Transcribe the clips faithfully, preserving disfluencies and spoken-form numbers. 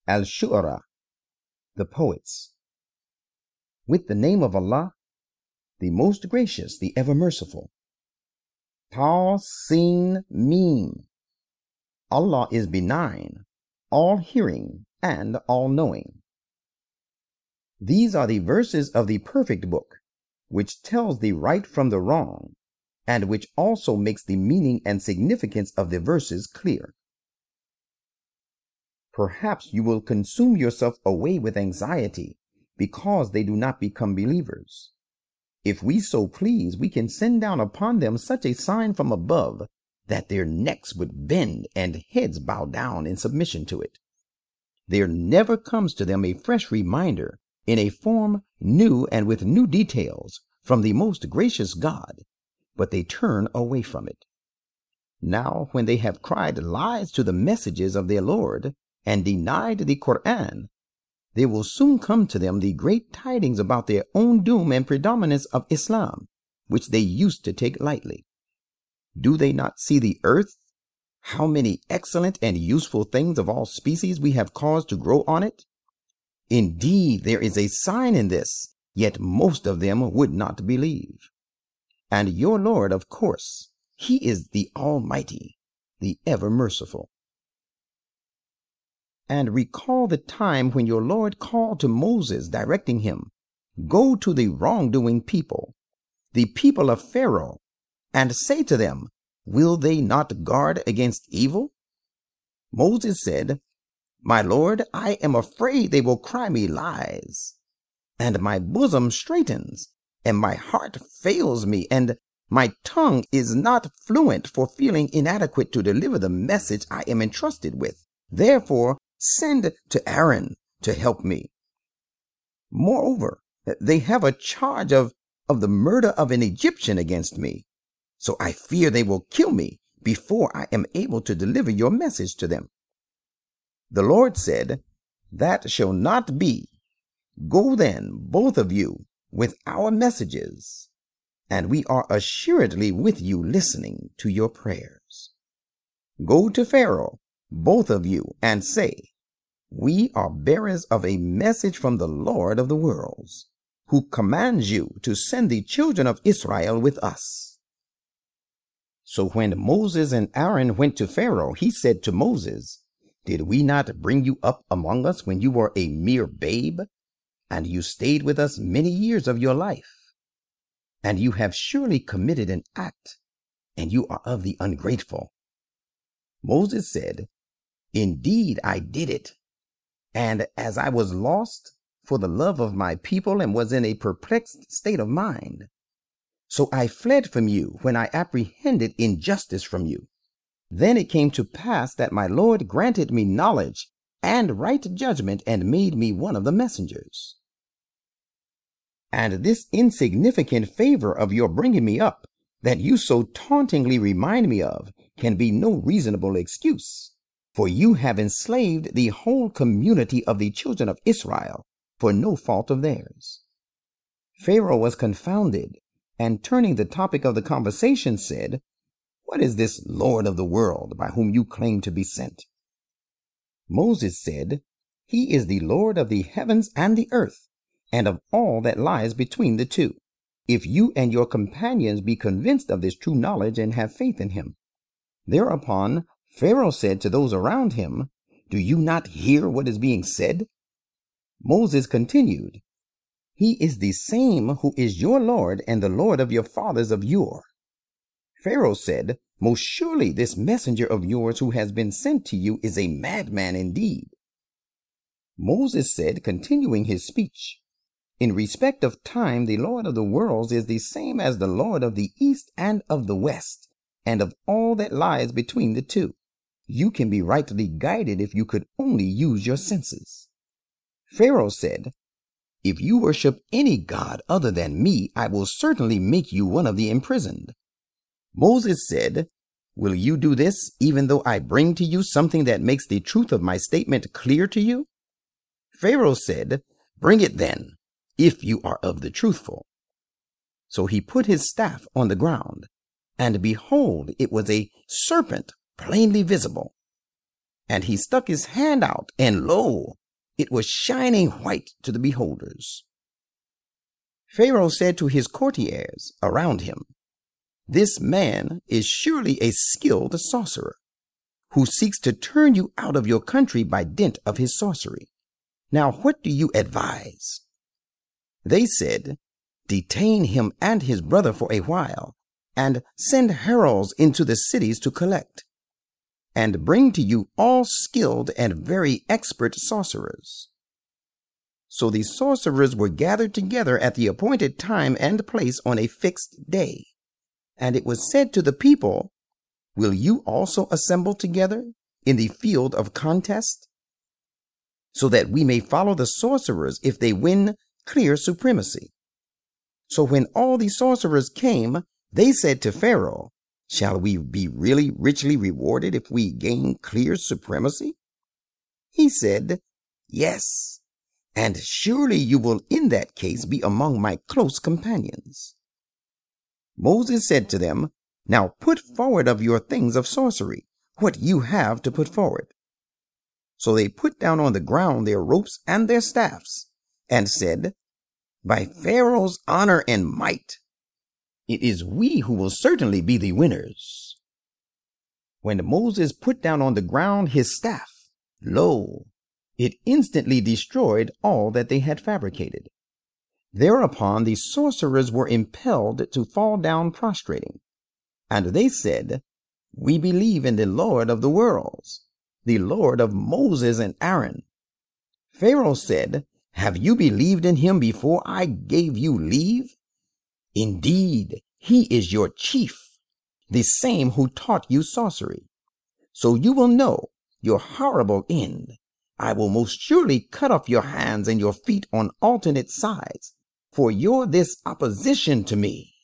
Al-Shu'ara, the poets. With the name of Allah, the most gracious, the ever merciful. Ta-Sin Mim. Allah is benign, all-hearing, and all-knowing. These are the verses of the perfect book, which tells the right from the wrong, and which also makes the meaning and significance of the verses clear. Perhaps you will consume yourself away with anxiety because they do not become believers. If we so please, we can send down upon them such a sign from above that their necks would bend and heads bow down in submission to it. There never comes to them a fresh reminder in a form new and with new details from the most gracious God, but they turn away from it. Now, when they have cried lies to the messages of their Lord and denied the Quran, there will soon come to them the great tidings about their own doom and predominance of Islam, which they used to take lightly. Do they not see the earth? How many excellent and useful things of all species we have caused to grow on it? Indeed, there is a sign in this, yet most of them would not believe. And your Lord, of course, He is the Almighty, the ever merciful. And recall the time when your Lord called to Moses, directing him, "Go to the wrongdoing people, the people of Pharaoh, and say to them, will they not guard against evil?" Moses said, "My Lord, I am afraid they will cry me lies, and my bosom straightens, and my heart fails me, and my tongue is not fluent for feeling inadequate to deliver the message I am entrusted with. Therefore, send to Aaron to help me. Moreover, they have a charge of, of the murder of an Egyptian against me, so I fear they will kill me before I am able to deliver your message to them." The Lord said, "That shall not be. Go then, both of you, with our messages, and we are assuredly with you listening to your prayers. Go to Pharaoh, both of you, and say, we are bearers of a message from the Lord of the worlds, who commands you to send the children of Israel with us." So when Moses and Aaron went to Pharaoh, he said to Moses, "Did we not bring you up among us when you were a mere babe? And you stayed with us many years of your life. And you have surely committed an act, and you are of the ungrateful." Moses said, "Indeed, I did it. And as I was lost for the love of my people and was in a perplexed state of mind, so I fled from you when I apprehended injustice from you. Then it came to pass that my Lord granted me knowledge and right judgment and made me one of the messengers. And this insignificant favor of your bringing me up, that you so tauntingly remind me of, can be no reasonable excuse. For you have enslaved the whole community of the children of Israel for no fault of theirs." Pharaoh was confounded, and turning the topic of the conversation said, "What is this Lord of the world by whom you claim to be sent?" Moses said, "He is the Lord of the heavens and the earth, and of all that lies between the two, if you and your companions be convinced of this true knowledge and have faith in him." Thereupon Pharaoh said to those around him, "Do you not hear what is being said?" Moses continued, "He is the same who is your Lord and the Lord of your fathers of yore." Pharaoh said, "Most surely this messenger of yours who has been sent to you is a madman indeed." Moses said, continuing his speech, "In respect of time, the Lord of the worlds is the same as the Lord of the east and of the west, and of all that lies between the two. You can be rightly guided if you could only use your senses." Pharaoh said, "If you worship any god other than me, I will certainly make you one of the imprisoned." Moses said, "Will you do this even though I bring to you something that makes the truth of my statement clear to you?" Pharaoh said, "Bring it then, if you are of the truthful." So he put his staff on the ground, and behold, it was a serpent plainly visible. And he stuck his hand out, and lo, it was shining white to the beholders. Pharaoh said to his courtiers around him, "This man is surely a skilled sorcerer, who seeks to turn you out of your country by dint of his sorcery. Now what do you advise?" They said, "Detain him and his brother for a while, and send heralds into the cities to collect, and bring to you all skilled and very expert sorcerers." So the sorcerers were gathered together at the appointed time and place on a fixed day. And it was said to the people, "Will you also assemble together in the field of contest, so that we may follow the sorcerers if they win clear supremacy?" So when all the sorcerers came, they said to Pharaoh, "Shall we be really richly rewarded if we gain clear supremacy?" He said, "Yes, and surely you will in that case be among my close companions." Moses said to them, "Now put forward of your things of sorcery, what you have to put forward." So they put down on the ground their ropes and their staffs, and said, "By Pharaoh's honor and might, it is we who will certainly be the winners." When Moses put down on the ground his staff, lo, it instantly destroyed all that they had fabricated. Thereupon the sorcerers were impelled to fall down prostrating. And they said, "We believe in the Lord of the worlds, the Lord of Moses and Aaron." Pharaoh said, "Have you believed in him before I gave you leave? Indeed, he is your chief, the same who taught you sorcery. So you will know your horrible end. I will most surely cut off your hands and your feet on alternate sides for your this opposition to me.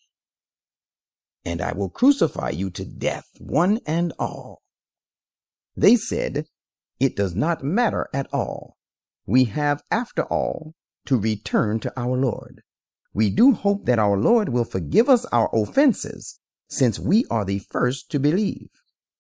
And I will crucify you to death, one and all." They said, "It does not matter at all. We have, after all, to return to our Lord. We do hope that our Lord will forgive us our offenses, since we are the first to believe."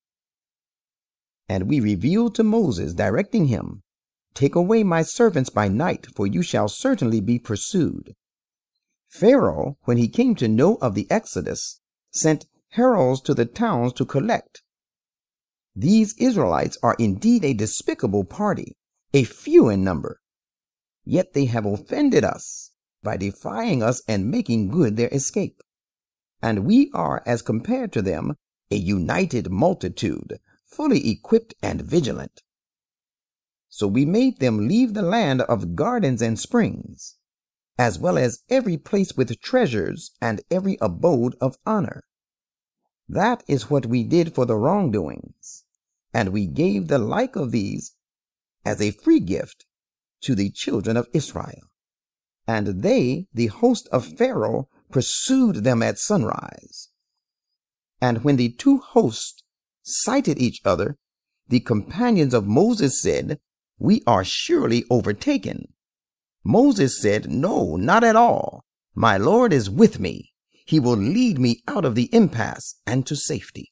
And we revealed to Moses, directing him, "Take away my servants by night, for you shall certainly be pursued." Pharaoh, when he came to know of the exodus, sent heralds to the towns to collect. These Israelites are indeed a despicable party, a few in number. Yet they have offended us by defying us and making good their escape. And we are, as compared to them, a united multitude, fully equipped and vigilant. So we made them leave the land of gardens and springs, as well as every place with treasures and every abode of honor. That is what we did for the wrongdoings, and we gave the like of these as a free gift to the children of Israel. And they, the host of Pharaoh, pursued them at sunrise. And when the two hosts sighted each other, the companions of Moses said, "We are surely overtaken." Moses said, "No, not at all. My Lord is with me. He will lead me out of the impasse and to safety."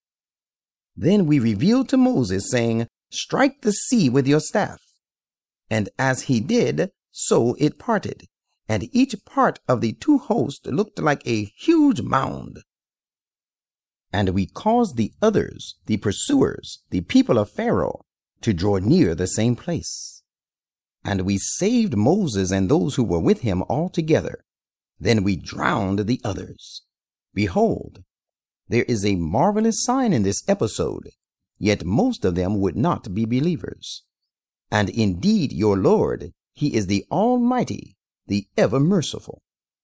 Then we revealed to Moses, saying, "Strike the sea with your staff." And as he did, so it parted, and each part of the two hosts looked like a huge mound. And we caused the others, the pursuers, the people of Pharaoh, to draw near the same place. And we saved Moses and those who were with him altogether. Then we drowned the others. Behold, there is a marvelous sign in this episode, yet most of them would not be believers. And indeed your Lord, he is the Almighty, the ever merciful.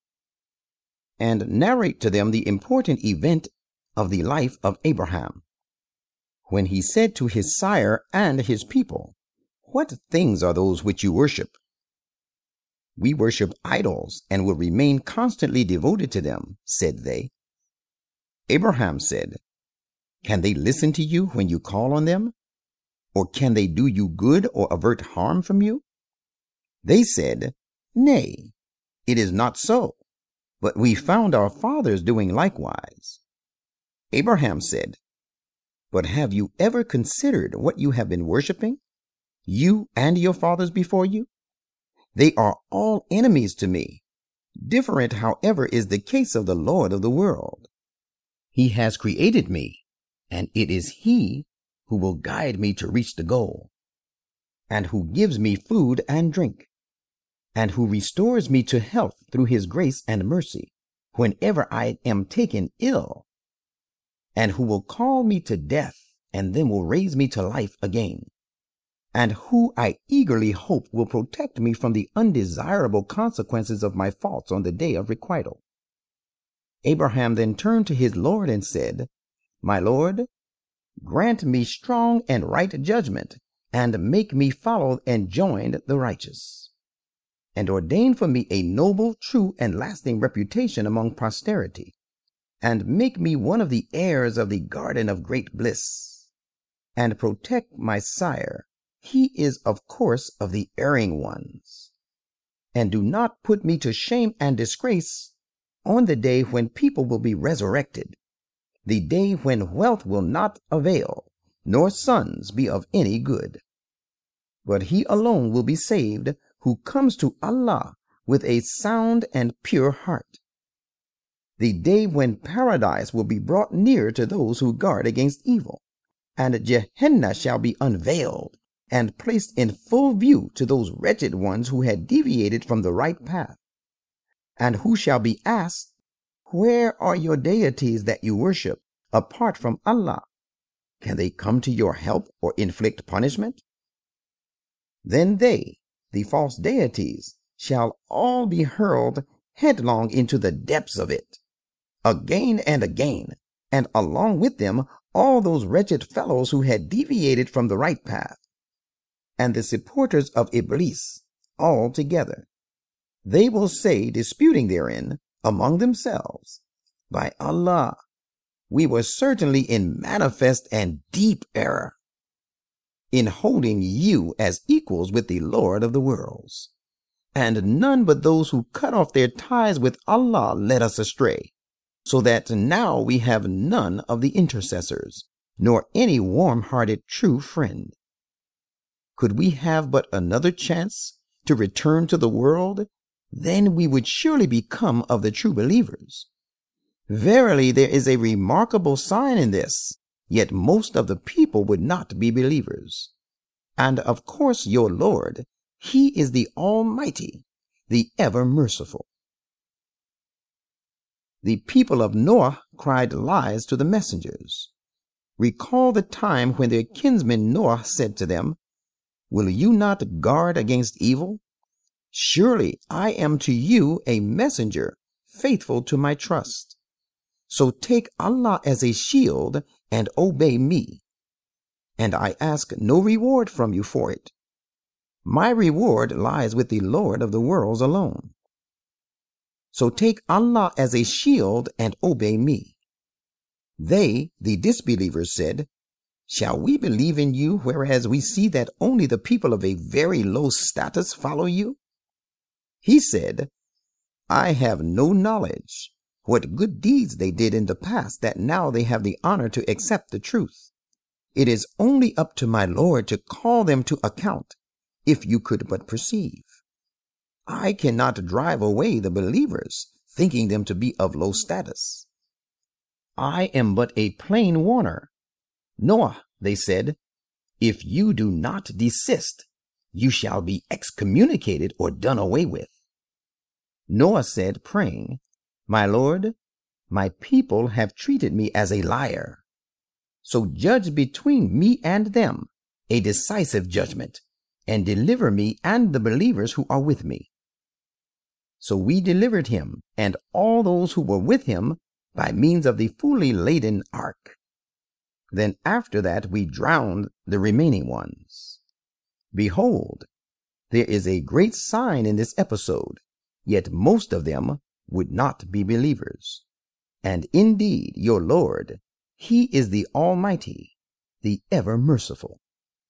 And narrate to them the important event of the life of Abraham, when he said to his sire and his people, "What things are those which you worship?" "We worship idols and will remain constantly devoted to them," said they. Abraham said, "Can they listen to you when you call on them? Or can they do you good or avert harm from you?" They said, "Nay, it is not so, but we found our fathers doing likewise." Abraham said, But have you ever considered what you have been worshiping, you and your fathers before you? They are all enemies to me. Different, however, is the case of the Lord of the world. He has created me, and it is He who will guide me to reach the goal, and who gives me food and drink, and who restores me to health through His grace and mercy whenever I am taken ill, and who will call me to death and then will raise me to life again, and who I eagerly hope will protect me from the undesirable consequences of my faults on the day of requital. Abraham then turned to his Lord and said, My Lord, grant me strong and right judgment, and make me follow and join the righteous, and ordain for me a noble, true, and lasting reputation among posterity, and make me one of the heirs of the garden of great bliss, and protect my sire. He is, of course, of the erring ones. And do not put me to shame and disgrace on the day when people will be resurrected, the day when wealth will not avail, nor sons be of any good. But he alone will be saved who comes to Allah with a sound and pure heart, the day when paradise will be brought near to those who guard against evil, and Gehenna shall be unveiled and placed in full view to those wretched ones who had deviated from the right path, and who shall be asked, Where are your deities that you worship apart from Allah? Can they come to your help or inflict punishment? Then they, the false deities, shall all be hurled headlong into the depths of it, again and again, and along with them all those wretched fellows who had deviated from the right path, and the supporters of Iblis all together. They will say, disputing therein among themselves, By Allah, we were certainly in manifest and deep error in holding you as equals with the Lord of the worlds, and none but those who cut off their ties with Allah led us astray, so that now we have none of the intercessors, nor any warm-hearted true friend. Could we have but another chance to return to the world, then we would surely become of the true believers. Verily, there is a remarkable sign in this, yet most of the people would not be believers. And of course your Lord, He is the Almighty, the ever-merciful. The people of Noah cried lies to the messengers. Recall the time when their kinsman Noah said to them, Will you not guard against evil? Surely I am to you a messenger, faithful to my trust. So take Allah as a shield and obey me, and I ask no reward from you for it. My reward lies with the Lord of the worlds alone. So take Allah as a shield and obey me. They, the disbelievers, said, Shall we believe in you, whereas we see that only the people of a very low status follow you? He said, I have no knowledge what good deeds they did in the past that now they have the honor to accept the truth. It is only up to my Lord to call them to account, if you could but perceive. I cannot drive away the believers, thinking them to be of low status. I am but a plain warner. Noah, they said, if you do not desist, you shall be excommunicated or done away with. Noah said, praying, My Lord, my people have treated me as a liar. So judge between me and them a decisive judgment, and deliver me and the believers who are with me. So we delivered him and all those who were with him by means of the fully laden ark. Then after that we drowned the remaining ones. Behold, there is a great sign in this episode, yet most of them would not be believers. And indeed, your Lord, He is the Almighty, the ever-merciful.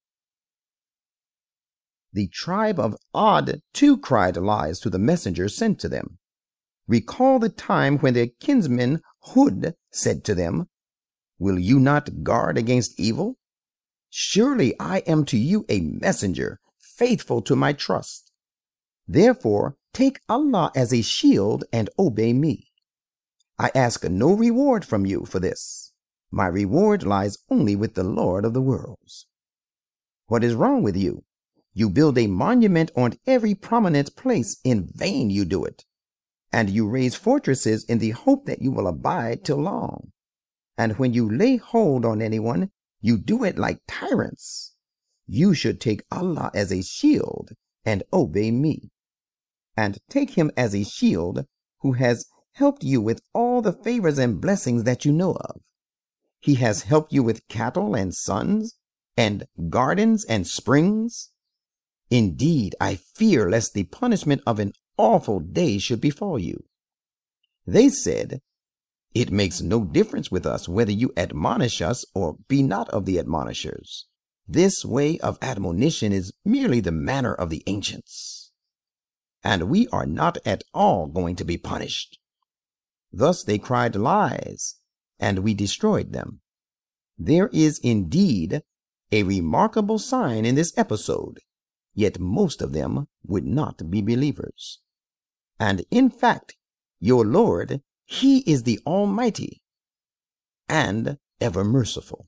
The tribe of Ad too cried lies to the messengers sent to them. Recall the time when their kinsman Hud said to them, will you not guard against evil? Surely I am to you a messenger, faithful to my trust. Therefore, take Allah as a shield and obey me. I ask no reward from you for this. My reward lies only with the Lord of the worlds. What is wrong with you? You build a monument on every prominent place. In vain you do it. And you raise fortresses in the hope that you will abide till long. And when you lay hold on anyone, you do it like tyrants. You should take Allah as a shield and obey me. And take him as a shield who has helped you with all the favors and blessings that you know of. He has helped you with cattle and sons, and gardens and springs. Indeed, I fear lest the punishment of an awful day should befall you. They said, it makes no difference with us whether you admonish us or be not of the admonishers. This way of admonition is merely the manner of the ancients, and we are not at all going to be punished. Thus they cried lies, and we destroyed them. There is indeed a remarkable sign in this episode, yet most of them would not be believers. And in fact, your Lord, he is the Almighty and ever merciful.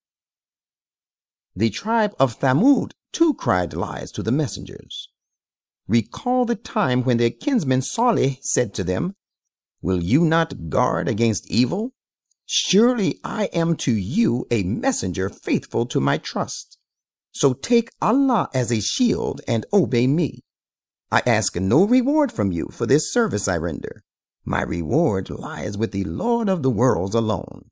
The tribe of Thamud too cried lies to the messengers. Recall the time when their kinsman Salih said to them, will you not guard against evil? Surely I am to you a messenger faithful to my trust. So take Allah as a shield and obey me. I ask no reward from you for this service I render. My reward lies with the Lord of the worlds alone.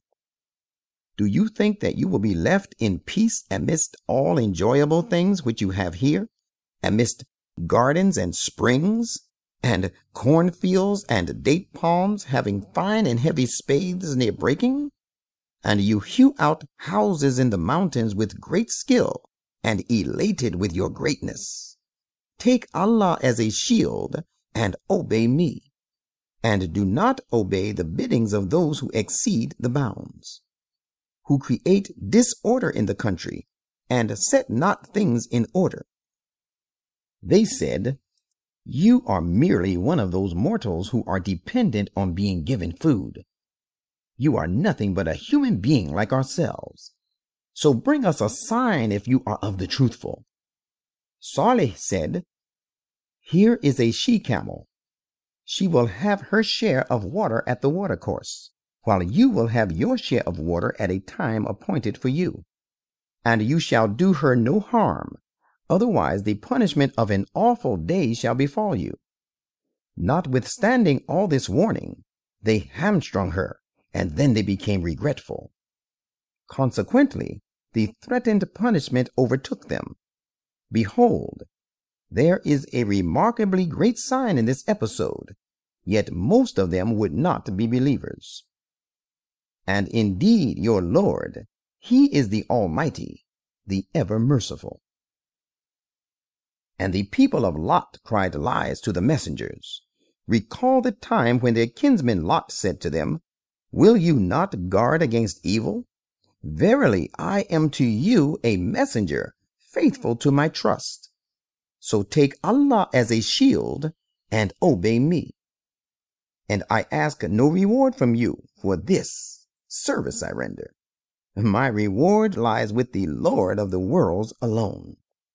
Do you think that you will be left in peace amidst all enjoyable things which you have here, amidst gardens and springs, and cornfields and date palms having fine and heavy spathes near breaking? And you hew out houses in the mountains with great skill, and elated with your greatness. Take Allah as a shield and obey me, and do not obey the biddings of those who exceed the bounds, who create disorder in the country and set not things in order. They said, you are merely one of those mortals who are dependent on being given food. You are nothing but a human being like ourselves. So bring us a sign if you are of the truthful. Salih said, here is a she-camel. She will have her share of water at the watercourse, while you will have your share of water at a time appointed for you. And you shall do her no harm, otherwise the punishment of an awful day shall befall you. Notwithstanding all this warning, they hamstrung her, and then they became regretful. Consequently, the threatened punishment overtook them. Behold, there is a remarkably great sign in this episode, yet most of them would not be believers. And indeed your Lord, he is the Almighty, the ever merciful. And the people of Lot cried lies to the messengers. Recall the time when their kinsman Lot said to them, will you not guard against evil? Verily, I am to you a messenger, faithful to my trust. So take Allah as a shield and obey me. And I ask no reward from you for this service I render. My reward lies with the Lord of the worlds alone.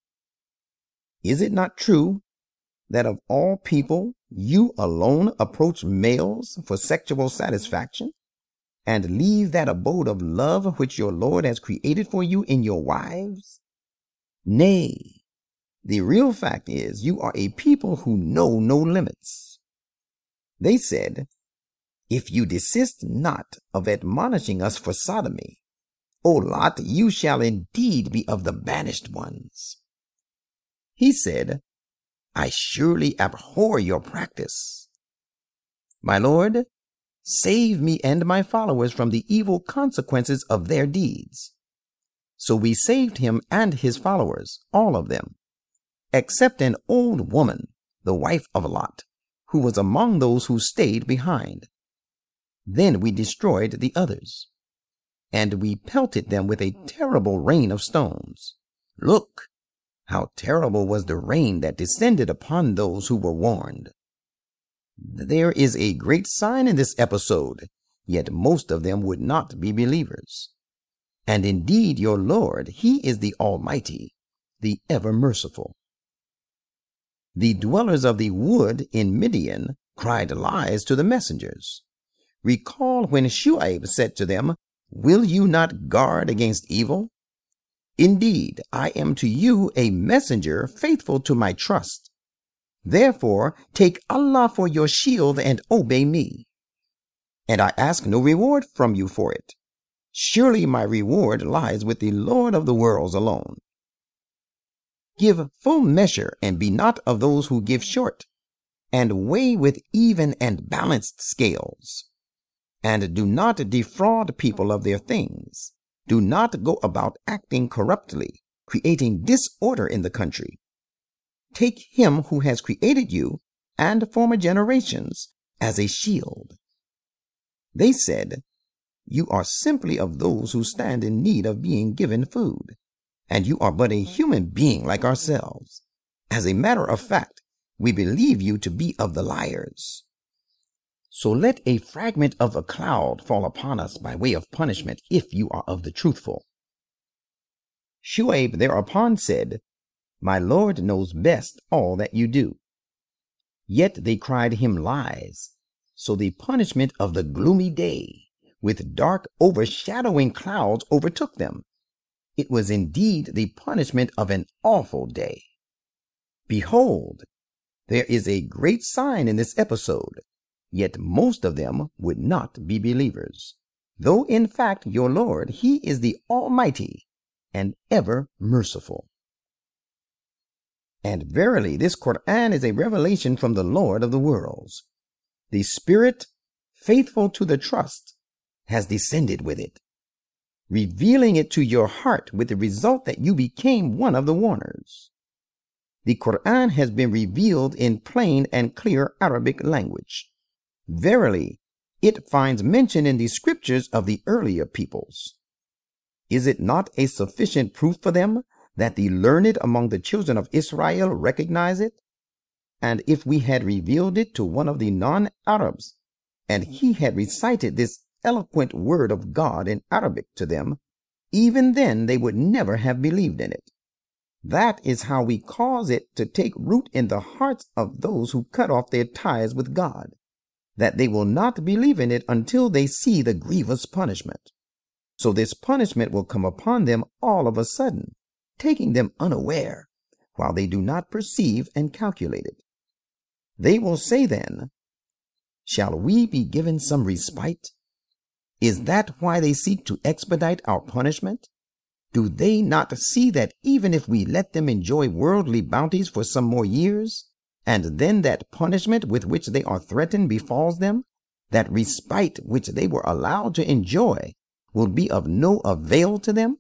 Is it not true that of all people you alone approach males for sexual satisfaction, and leave that abode of love which your Lord has created for you in your wives? Nay, the real fact is you are a people who know no limits. They said, if you desist not of admonishing us for sodomy, O Lot, you shall indeed be of the banished ones. He said, I surely abhor your practice. My Lord, save me and my followers from the evil consequences of their deeds. So we saved him and his followers, all of them, except an old woman, the wife of Lot, who was among those who stayed behind. Then we destroyed the others. and we pelted them with a terrible rain of stones. Look, how terrible was the rain that descended upon those who were warned. There is a great sign in this episode, yet most of them would not be believers. And indeed your Lord, He is the Almighty, the ever-merciful. The dwellers of the wood in Midian cried lies to the messengers. Recall when Shu'aib said to them, "Will you not guard against evil? Indeed, I am to you a messenger faithful to my trust. Therefore, take Allah for your shield and obey me. And I ask no reward from you for it. Surely my reward lies with the Lord of the worlds alone. Give full measure and be not of those who give short, and weigh with even and balanced scales. And do not defraud people of their things. Do not go about acting corruptly, creating disorder in the country. Take Him who has created you and former generations as a shield." They said, "You are simply of those who stand in need of being given food, and you are but a human being like ourselves. As a matter of fact, we believe you to be of the liars. So let a fragment of a cloud fall upon us by way of punishment if you are of the truthful." Shu'aib thereupon said, "My Lord knows best all that you do." Yet they cried him lies. So the punishment of the gloomy day, with dark overshadowing clouds, overtook them. It was indeed the punishment of an awful day. Behold, there is a great sign in this episode, yet most of them would not be believers, though in fact your Lord, He is the Almighty and ever merciful. And verily this Quran is a revelation from the Lord of the worlds. The Spirit, faithful to the trust, has descended with it, revealing it to your heart with the result that you became one of the warners. The Quran has been revealed in plain and clear Arabic language. Verily, it finds mention in the scriptures of the earlier peoples. Is it not a sufficient proof for them that the learned among the children of Israel recognize it? And if we had revealed it to one of the non-Arabs, and he had recited this eloquent word of God in Arabic to them, even then they would never have believed in it. That is how we cause it to take root in the hearts of those who cut off their ties with God, that they will not believe in it until they see the grievous punishment. So this punishment will come upon them all of a sudden, taking them unaware, while they do not perceive and calculate it. They will say then, "Shall we be given some respite?" Is that why they seek to expedite our punishment? Do they not see that even if we let them enjoy worldly bounties for some more years, and then that punishment with which they are threatened befalls them, that respite which they were allowed to enjoy will be of no avail to them?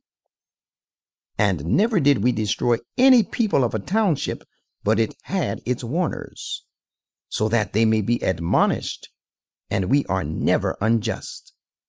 And never did we destroy any people of a township, but it had its warners, so that they may be admonished, and we are never unjust.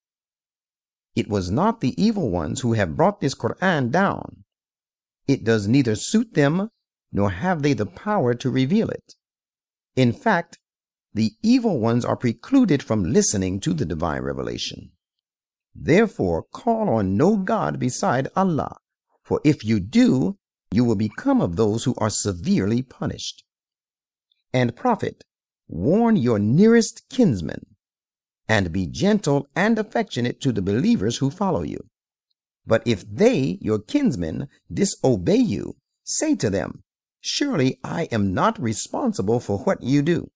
It was not the evil ones who have brought this Quran down. It does neither suit them, nor have they the power to reveal it. In fact, the evil ones are precluded from listening to the divine revelation. Therefore, call on no God beside Allah, for if you do, you will become of those who are severely punished. And Prophet, warn your nearest kinsmen, and be gentle and affectionate to the believers who follow you. But if they, your kinsmen, disobey you, say to them, "Surely I am not responsible for what you do."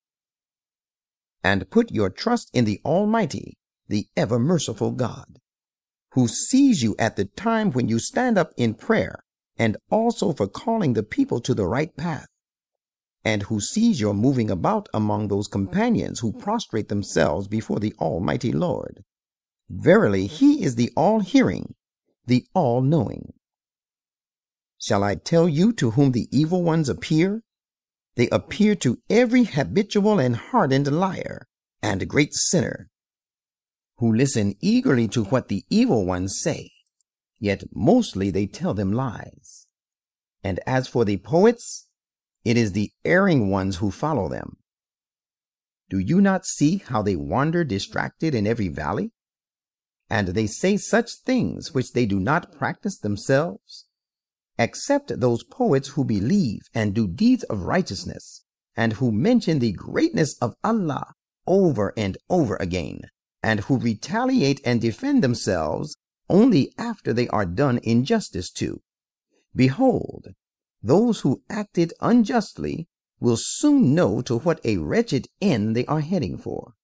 And put your trust in the Almighty, the ever-merciful God, who sees you at the time when you stand up in prayer, and also for calling the people to the right path, and who sees your moving about among those companions who prostrate themselves before the Almighty Lord. Verily, He is the all-hearing, the all-knowing. Shall I tell you to whom the evil ones appear? They appear to every habitual and hardened liar and great sinner, who listen eagerly to what the evil ones say, yet mostly they tell them lies. And as for the poets, it is the erring ones who follow them. Do you not see how they wander distracted in every valley? And they say such things which they do not practice themselves, except those poets who believe and do deeds of righteousness, and who mention the greatness of Allah over and over again, and who retaliate and defend themselves only after they are done injustice to. Behold, those who acted unjustly will soon know to what a wretched end they are heading for.